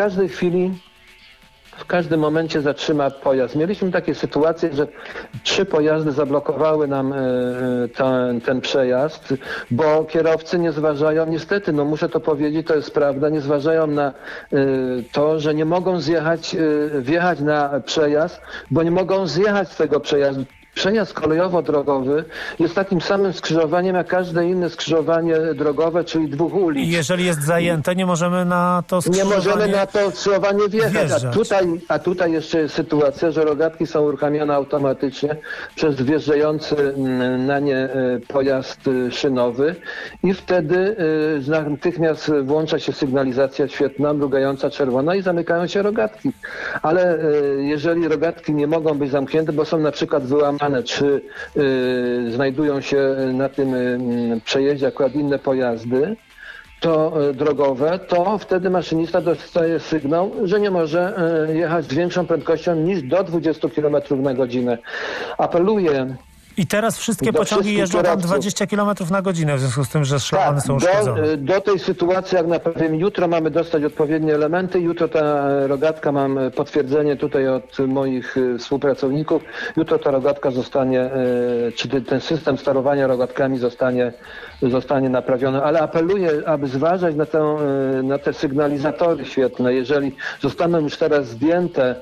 w każdym momencie zatrzyma pojazd. Mieliśmy takie sytuacje, że 3 pojazdy zablokowały nam ten przejazd, bo kierowcy nie zważają, niestety, muszę to powiedzieć, to jest prawda, nie zważają na to, że nie mogą wjechać na przejazd, bo nie mogą zjechać z tego przejazdu. Przejazd kolejowo-drogowy jest takim samym skrzyżowaniem jak każde inne skrzyżowanie drogowe, czyli 2 ulic. I jeżeli jest zajęte, nie możemy na to skrzyżowanie Nie możemy na to skrzyżowanie wjechać. A tutaj jeszcze jest sytuacja, że rogatki są uruchamiane automatycznie przez wjeżdżający na nie pojazd szynowy i wtedy natychmiast włącza się sygnalizacja świetna, mrugająca czerwona i zamykają się rogatki. Ale jeżeli rogatki nie mogą być zamknięte, bo są na przykład wyłamane, czy znajdują się na tym przejeździe akurat inne pojazdy drogowe, to wtedy maszynista dostaje sygnał, że nie może jechać z większą prędkością niż do 20 km na godzinę. Apeluję. I teraz wszystkie pociągi jeżdżą tam 20 km na godzinę, w związku z tym, że szlabany są uszkodzone. Do tej sytuacji, jak powiem, jutro mamy dostać odpowiednie elementy. Jutro ta rogatka, mam potwierdzenie tutaj od moich współpracowników, jutro ta rogatka zostanie, czy ten system sterowania rogatkami zostanie naprawiony. Ale apeluję, aby zważać na te sygnalizatory świetne. Jeżeli zostaną już teraz zdjęte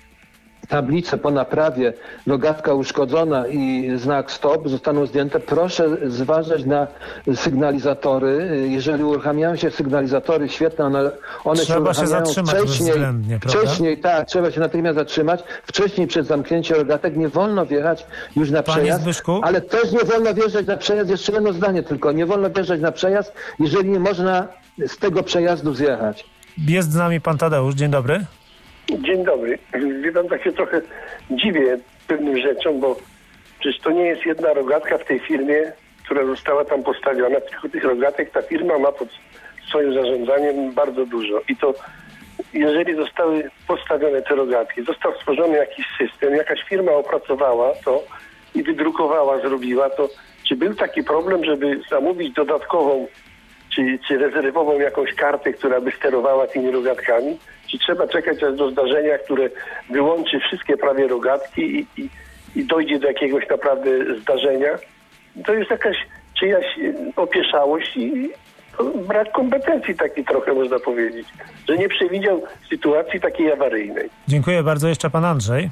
tablice po naprawie, rogatka uszkodzona i znak stop zostaną zdjęte, proszę zważać na sygnalizatory. Jeżeli uruchamiają się sygnalizatory świetne, one się uruchamiają wcześniej, tak, trzeba się natychmiast zatrzymać. Wcześniej przed zamknięciem rogatek nie wolno wjechać już na przejazd, ale też nie wolno wjeżdżać na przejazd, jeszcze jedno zdanie tylko, nie wolno wjeżdżać na przejazd, jeżeli nie można z tego przejazdu zjechać. Jest z nami pan Tadeusz, dzień dobry. Dzień dobry. Wie pan, tak się trochę dziwię pewnym rzeczom, bo przecież to nie jest jedna rogatka w tej firmie, która została tam postawiona, tylko tych rogatek ta firma ma pod swoim zarządzaniem bardzo dużo. I to jeżeli zostały postawione te rogatki, został stworzony jakiś system, jakaś firma opracowała to i wydrukowała, zrobiła to, czy był taki problem, żeby zamówić dodatkową czy rezerwową jakąś kartę, która by sterowała tymi rogatkami? Czy trzeba czekać aż do zdarzenia, które wyłączy wszystkie prawie rogatki i dojdzie do jakiegoś naprawdę zdarzenia? To jest jakaś czyjaś opieszałość i brak kompetencji taki trochę można powiedzieć, że nie przewidział sytuacji takiej awaryjnej. Dziękuję bardzo. Jeszcze pan Andrzej.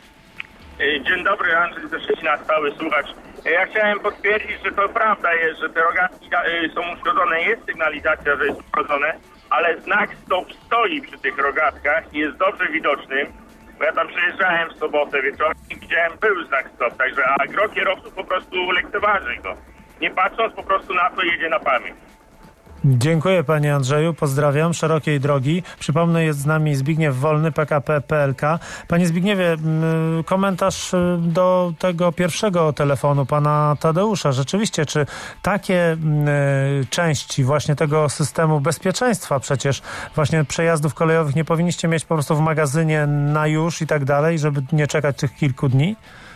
Dzień dobry, Andrzej ze Szczecina, stały słuchacz. Ja chciałem potwierdzić, że to prawda jest, że te rogatki są uszkodzone, jest sygnalizacja, że jest uszkodzone, ale znak stop stoi przy tych rogatkach i jest dobrze widoczny, bo ja tam przejeżdżałem w sobotę wieczorem i widziałem, był znak stop, także a gro kierowców po prostu lekceważy go. Nie patrząc po prostu na to, jedzie na pamięć. Dziękuję panie Andrzeju, pozdrawiam, szerokiej drogi. Przypomnę, jest z nami Zbigniew Wolny, PKP PLK. Panie Zbigniewie, komentarz do tego pierwszego telefonu pana Tadeusza. Rzeczywiście, czy takie części właśnie tego systemu bezpieczeństwa, przecież właśnie przejazdów kolejowych nie powinniście mieć po prostu w magazynie na już i tak dalej, żeby nie czekać tych kilku dni?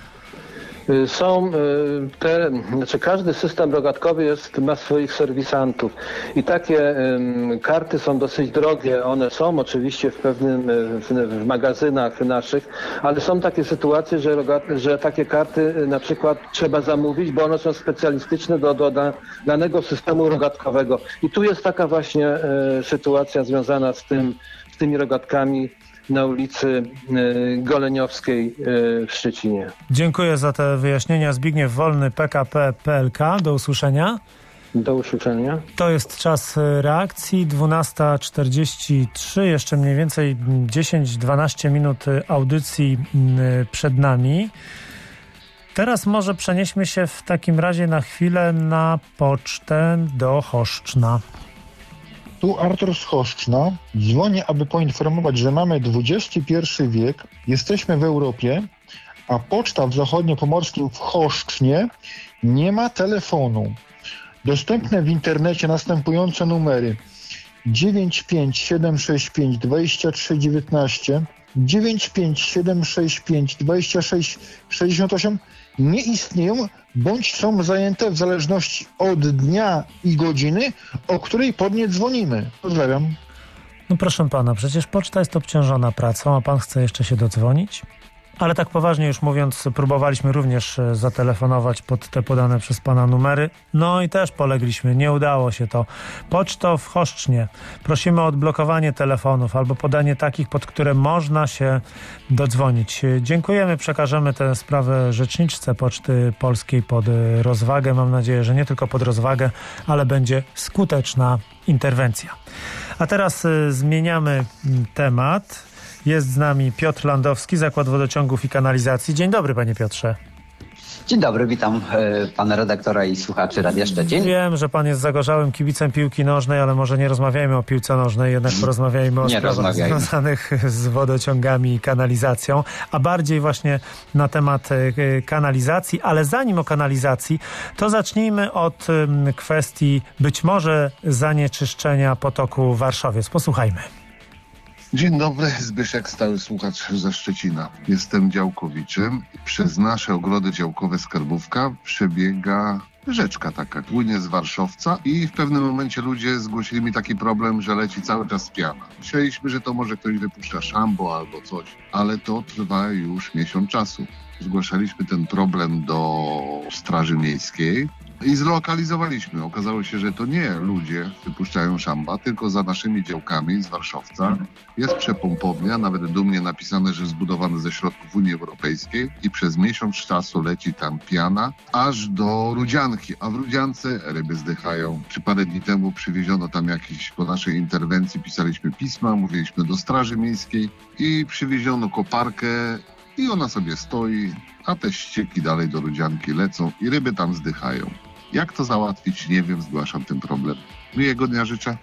Każdy system rogatkowy ma swoich serwisantów i takie karty są dosyć drogie. One są oczywiście w magazynach naszych, ale są takie sytuacje, że takie karty na przykład trzeba zamówić, bo one są specjalistyczne do danego systemu rogatkowego. I tu jest taka właśnie sytuacja związana z tymi rogatkami. na ulicy Goleniowskiej w Szczecinie. Dziękuję za te wyjaśnienia. Zbigniew Wolny, PKP PLK. Do usłyszenia. Do usłyszenia. To jest czas reakcji, 12:43, jeszcze mniej więcej 10-12 minut audycji przed nami. Teraz może przenieśmy się w takim razie na chwilę na pocztę do Choszczna. Tu Artur z Choszczna. Dzwonię, aby poinformować, że mamy XXI wiek, jesteśmy w Europie, a poczta w zachodniopomorskim w Choszcznie nie ma telefonu. Dostępne w internecie następujące numery 95765 2319, 95765 2668 nie istnieją bądź są zajęte w zależności od dnia i godziny, o której pod nie dzwonimy. Pozdrawiam. No proszę pana, przecież poczta jest obciążona pracą, a pan chce jeszcze się dodzwonić? Ale tak poważnie już mówiąc, próbowaliśmy również zatelefonować pod te podane przez pana numery. No i też polegliśmy, nie udało się to. Poczto w Choszcznie. Prosimy o odblokowanie telefonów albo podanie takich, pod które można się dodzwonić. Dziękujemy, przekażemy tę sprawę rzeczniczce Poczty Polskiej pod rozwagę. Mam nadzieję, że nie tylko pod rozwagę, ale będzie skuteczna interwencja. A teraz zmieniamy temat. Jest z nami Piotr Landowski, Zakład Wodociągów i Kanalizacji. Dzień dobry, panie Piotrze. Dzień dobry, witam pana redaktora i słuchaczy Radia Szczecin. Wiem, że pan jest zagorzałym kibicem piłki nożnej, ale może nie rozmawiajmy o piłce nożnej, jednak porozmawiajmy o sprawach związanych z wodociągami i kanalizacją, a bardziej właśnie na temat kanalizacji. Ale zanim o kanalizacji, to zacznijmy od kwestii być może zanieczyszczenia potoku Warszowiec. Posłuchajmy. Dzień dobry, Zbyszek, stały słuchacz ze Szczecina. Jestem działkowiczem. Przez nasze ogrody działkowe Skarbówka przebiega rzeczka taka, płynie z Warszawca i w pewnym momencie ludzie zgłosili mi taki problem, że leci cały czas piana. Myśleliśmy, że to może ktoś wypuszcza szambo albo coś, ale to trwa już miesiąc czasu. Zgłaszaliśmy ten problem do Straży Miejskiej i zlokalizowaliśmy. Okazało się, że to nie ludzie wypuszczają szamba, tylko za naszymi działkami z Warszawca jest przepompownia, nawet dumnie napisane, że zbudowane ze środków Unii Europejskiej i przez miesiąc czasu leci tam piana aż do Rudzianki, a w Rudziance ryby zdychają. Czy parę dni temu przywieziono tam jakiś, po naszej interwencji pisaliśmy pisma, mówiliśmy do Straży Miejskiej i przywieziono koparkę i ona sobie stoi, a te ścieki dalej do Rudzianki lecą i ryby tam zdychają. Jak to załatwić? Nie wiem, zgłaszam ten problem. Miłego dnia życzę.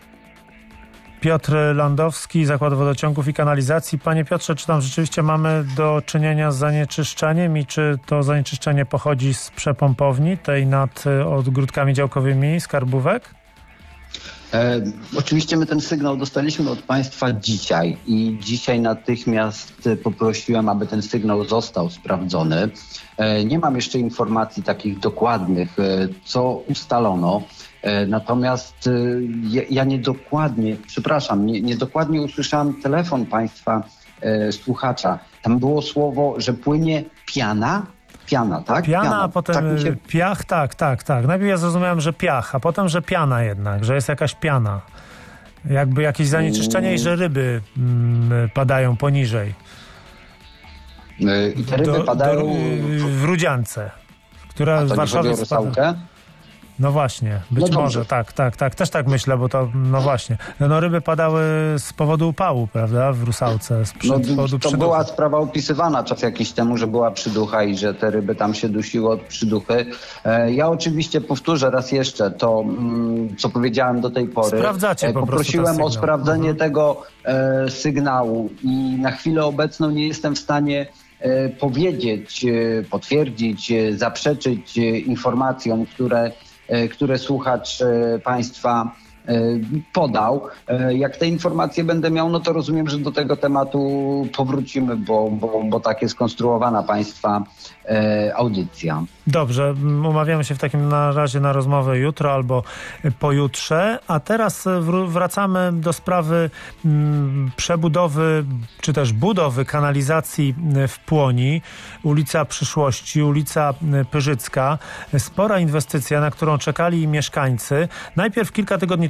Piotr Landowski, Zakład Wodociągów i Kanalizacji. Panie Piotrze, czy tam rzeczywiście mamy do czynienia z zanieczyszczeniem i czy to zanieczyszczenie pochodzi z przepompowni, tej nad ogródkami działkowymi Skarbówek? Oczywiście my ten sygnał dostaliśmy od państwa dzisiaj i dzisiaj natychmiast poprosiłem, aby ten sygnał został sprawdzony. Nie mam jeszcze informacji takich dokładnych, co ustalono. Natomiast ja niedokładnie usłyszałem telefon państwa słuchacza. Tam było słowo, że płynie piana, tak? Piana, a potem piach, tak. Najpierw ja zrozumiałem, że piach, a potem, że piana jednak, że jest jakaś piana. Jakby jakieś zanieczyszczenie i że ryby padają poniżej. I te ryby padają w Rudziance, która w Warszawie spada. No właśnie, być może, tak. Też tak myślę, bo to, no właśnie. No ryby padały z powodu upału, prawda, w Rusałce. To była sprawa opisywana czas jakiś temu, że była przyducha i że te ryby tam się dusiły od przyduchy. Ja oczywiście powtórzę raz jeszcze to, co powiedziałem do tej pory. Sprawdzacie po Poprosiłem o sprawdzenie tego sygnału i na chwilę obecną nie jestem w stanie powiedzieć, potwierdzić, zaprzeczyć informacjom, które słuchacz państwa podał. Jak te informacje będę miał, no to rozumiem, że do tego tematu powrócimy, bo tak jest skonstruowana państwa audycja. Dobrze, umawiamy się w takim razie na rozmowę jutro albo pojutrze, a teraz wracamy do sprawy przebudowy, czy też budowy kanalizacji w Płoni. Ulica Przyszłości, ulica Pyrzycka. Spora inwestycja, na którą czekali mieszkańcy. Najpierw kilka tygodni temu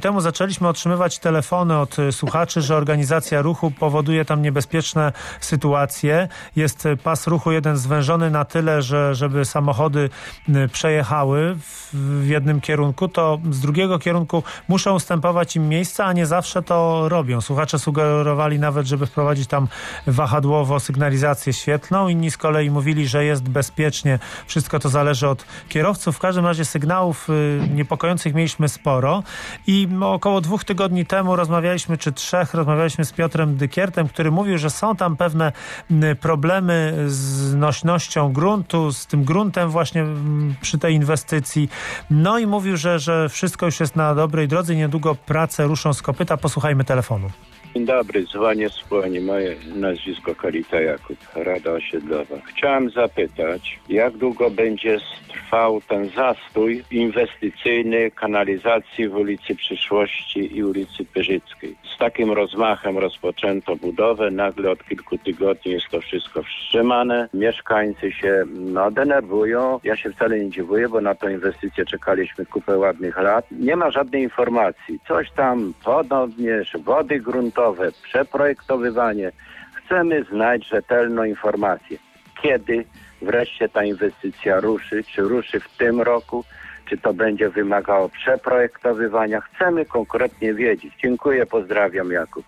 temu zaczęliśmy otrzymywać telefony od słuchaczy, że organizacja ruchu powoduje tam niebezpieczne sytuacje. Jest pas ruchu jeden zwężony na tyle, że żeby samochody przejechały w jednym kierunku, to z drugiego kierunku muszą ustępować im miejsca, a nie zawsze to robią. Słuchacze sugerowali nawet, żeby wprowadzić tam wahadłowo sygnalizację świetlną. Inni z kolei mówili, że jest bezpiecznie. Wszystko to zależy od kierowców. W każdym razie sygnałów niepokojących mieliśmy sporo i około 2 tygodni temu rozmawialiśmy z Piotrem Dykiertem, który mówił, że są tam pewne problemy z nośnością gruntu, z tym gruntem właśnie przy tej inwestycji. No i mówił, że wszystko już jest na dobrej drodze i niedługo prace ruszą z kopyta. Posłuchajmy telefonu. Dzień dobry, dzwonię z Płoni. Moje nazwisko Kalita Jakub, Rada Osiedlowa. Chciałem zapytać, jak długo będzie trwał ten zastój inwestycyjny kanalizacji w ulicy Przyszłości i ulicy Pyrzyckiej. Z takim rozmachem rozpoczęto budowę, nagle od kilku tygodni jest to wszystko wstrzymane. Mieszkańcy się denerwują. Ja się wcale nie dziwię, bo na tę inwestycję czekaliśmy kupę ładnych lat. Nie ma żadnej informacji. Coś tam podobnie, wody gruntowe, przeprojektowywanie. Chcemy znać rzetelną informację. Kiedy wreszcie ta inwestycja ruszy? Czy ruszy w tym roku? Czy to będzie wymagało przeprojektowywania? Chcemy konkretnie wiedzieć. Dziękuję, pozdrawiam, Jakub.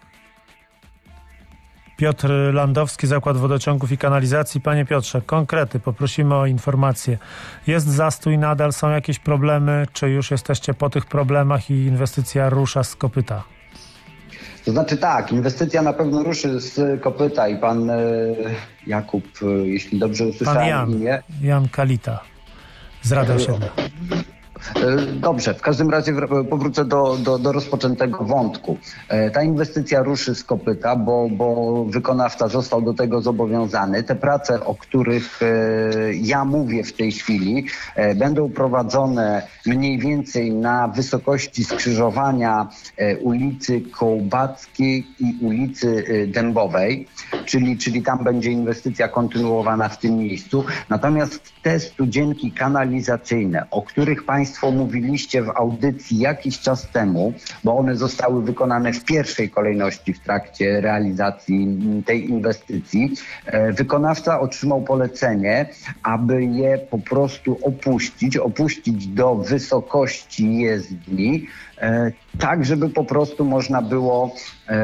Piotr Landowski, Zakład Wodociągów i Kanalizacji. Panie Piotrze, konkrety, poprosimy o informacje. Jest zastój nadal, są jakieś problemy? Czy już jesteście po tych problemach i inwestycja rusza z kopyta? To znaczy tak, inwestycja na pewno ruszy z kopyta i pan Jakub, jeśli dobrze usłyszałem imię. Jan Kalita z Rady Osiedla. Dobrze, w każdym razie powrócę do rozpoczętego wątku. Ta inwestycja ruszy z kopyta, bo wykonawca został do tego zobowiązany. Te prace, o których ja mówię w tej chwili, będą prowadzone mniej więcej na wysokości skrzyżowania ulicy Kołbackiej i ulicy Dębowej, czyli tam będzie inwestycja kontynuowana w tym miejscu. Natomiast te studzienki kanalizacyjne, o których Państwo mówiliście w audycji jakiś czas temu, bo one zostały wykonane w pierwszej kolejności w trakcie realizacji tej inwestycji, wykonawca otrzymał polecenie, aby je po prostu opuścić do wysokości jezdni, tak, żeby po prostu można było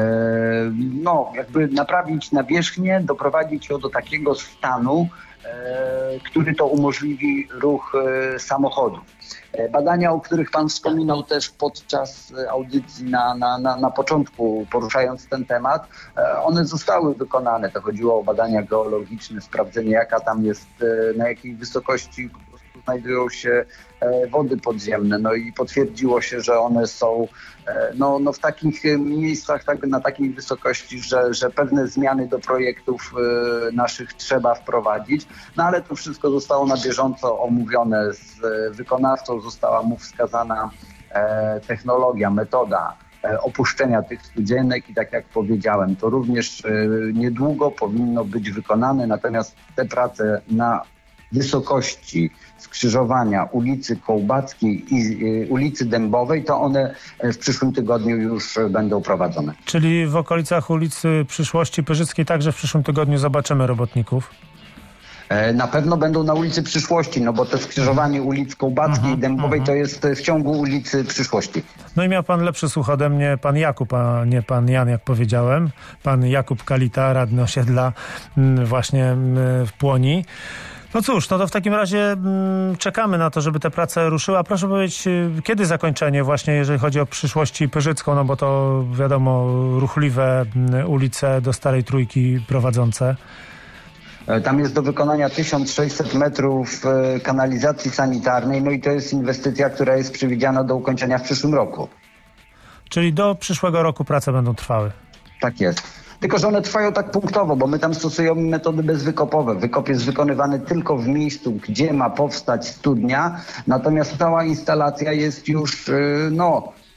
jakby naprawić nawierzchnię, doprowadzić ją do takiego stanu, który to umożliwi ruch samochodów. Badania, o których pan wspominał też podczas audycji na początku, poruszając ten temat, one zostały wykonane. To chodziło o badania geologiczne, sprawdzenie jaka tam jest, na jakiej wysokości po prostu znajdują się wody podziemne. No i potwierdziło się, że one są w takich miejscach, na takiej wysokości, że pewne zmiany do projektów naszych trzeba wprowadzić. No ale to wszystko zostało na bieżąco omówione z wykonawcą, została mu wskazana technologia, metoda opuszczenia tych studzienek i tak jak powiedziałem, to również niedługo powinno być wykonane, natomiast te prace na wysokości skrzyżowania ulicy Kołbackiej i ulicy Dębowej, to one w przyszłym tygodniu już będą prowadzone. Czyli w okolicach ulicy Przyszłości Pyrzyckiej także w przyszłym tygodniu zobaczymy robotników? Na pewno będą na ulicy Przyszłości, bo to skrzyżowanie ulic Kołbackiej i Dębowej to jest w ciągu ulicy Przyszłości. No i miał pan lepszy słuch ode mnie, pan Jakub, a nie pan Jan, jak powiedziałem. Pan Jakub Kalita, radny osiedla właśnie w Płoni. No cóż, to w takim razie czekamy na to, żeby te prace ruszyły. A proszę powiedzieć, kiedy zakończenie właśnie, jeżeli chodzi o Przyszłość Pyrzycką, bo to wiadomo, ruchliwe ulice do Starej Trójki prowadzące. Tam jest do wykonania 1600 metrów kanalizacji sanitarnej, no i to jest inwestycja, która jest przewidziana do ukończenia w przyszłym roku. Czyli do przyszłego roku prace będą trwały. Tak jest. Tylko że one trwają tak punktowo, bo my tam stosujemy metody bezwykopowe. Wykop jest wykonywany tylko w miejscu, gdzie ma powstać studnia, natomiast cała instalacja jest już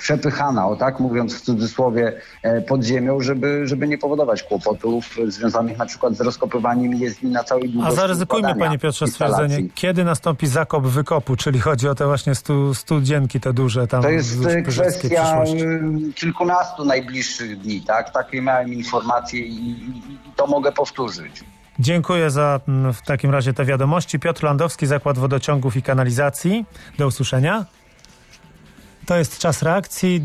przepychana, o tak mówiąc w cudzysłowie, pod ziemią, żeby nie powodować kłopotów związanych na przykład z rozkopywaniem jezdni na całej długości. A zaryzykujmy, panie Piotrze, stwierdzenie, kiedy nastąpi zakop wykopu, czyli chodzi o te właśnie studzienki, te duże tam. To jest kwestia kilkunastu najbliższych dni, tak? Takie miałem informacje i to mogę powtórzyć. Dziękuję za w takim razie te wiadomości. Piotr Landowski, Zakład Wodociągów i Kanalizacji. Do usłyszenia. To jest czas reakcji,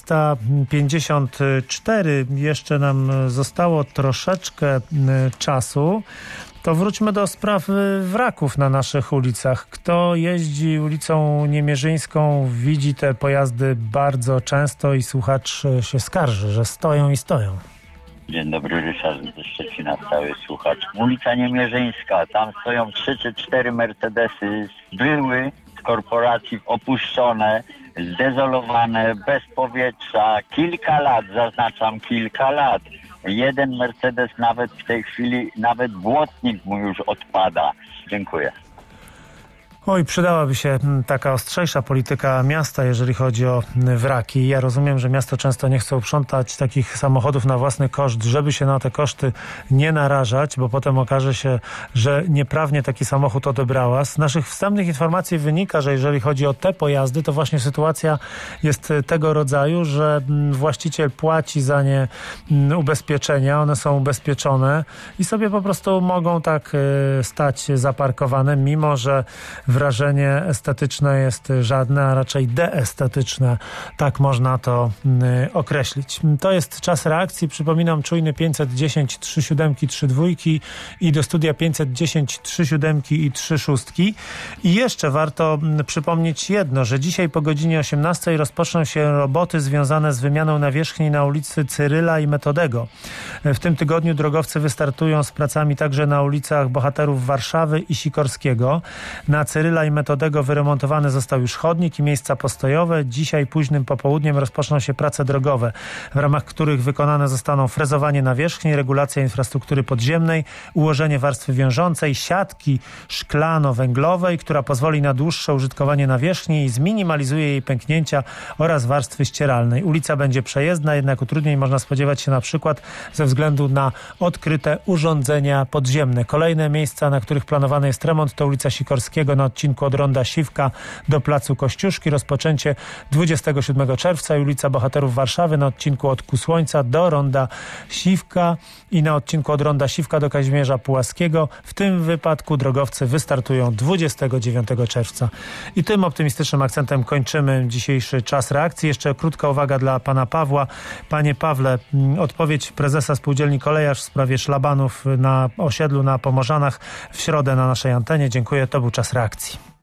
12:54. Jeszcze nam zostało troszeczkę czasu. To wróćmy do spraw wraków na naszych ulicach. Kto jeździ ulicą Niemierzyńską, widzi te pojazdy bardzo często i słuchacz się skarży, że stoją i stoją. Dzień dobry, Ryszard ze Szczecina, stały słuchacz. Ulica Niemierzyńska, tam stoją 3 czy 4 Mercedesy, były z korporacji opuszczone, zdezolowane, bez powietrza, kilka lat, zaznaczam, kilka lat. Jeden Mercedes nawet w tej chwili, nawet błotnik mu już odpada. Dziękuję. Oj, przydałaby się taka ostrzejsza polityka miasta, jeżeli chodzi o wraki. Ja rozumiem, że miasto często nie chce uprzątać takich samochodów na własny koszt, żeby się na te koszty nie narażać, bo potem okaże się, że nieprawnie taki samochód odebrała. Z naszych wstępnych informacji wynika, że jeżeli chodzi o te pojazdy, to właśnie sytuacja jest tego rodzaju, że właściciel płaci za nie ubezpieczenia, one są ubezpieczone i sobie po prostu mogą tak stać zaparkowane, mimo że wrażenie estetyczne jest żadne, a raczej deestetyczne. Tak można to określić. To jest czas reakcji. Przypominam, czujny 510 37 32 i do studia 510 37 i 36. I jeszcze warto przypomnieć jedno, że dzisiaj po godzinie 18 rozpoczną się roboty związane z wymianą nawierzchni na ulicy Cyryla i Metodego. W tym tygodniu drogowcy wystartują z pracami także na ulicach Bohaterów Warszawy i Sikorskiego. Na Cyryla i Metodego wyremontowany został już chodnik i miejsca postojowe. Dzisiaj późnym popołudniem rozpoczną się prace drogowe, w ramach których wykonane zostaną frezowanie nawierzchni, regulacja infrastruktury podziemnej, ułożenie warstwy wiążącej, siatki szklano-węglowej, która pozwoli na dłuższe użytkowanie nawierzchni i zminimalizuje jej pęknięcia, oraz warstwy ścieralnej. Ulica będzie przejezdna, jednak utrudnień można spodziewać się na przykład ze względu na odkryte urządzenia podziemne. Kolejne miejsca, na których planowany jest remont, to ulica Sikorskiego na odcinku od ronda Siwka do placu Kościuszki, rozpoczęcie 27 czerwca i ulica Bohaterów Warszawy na odcinku od Ku Słońca do ronda Siwka i na odcinku od ronda Siwka do Kazimierza Pułaskiego. W tym wypadku drogowcy wystartują 29 czerwca. I tym optymistycznym akcentem kończymy dzisiejszy czas reakcji. Jeszcze krótka uwaga dla pana Pawła. Panie Pawle, odpowiedź prezesa Spółdzielni Kolejarz w sprawie szlabanów na osiedlu na Pomorzanach w środę na naszej antenie. Dziękuję. To był czas reakcji.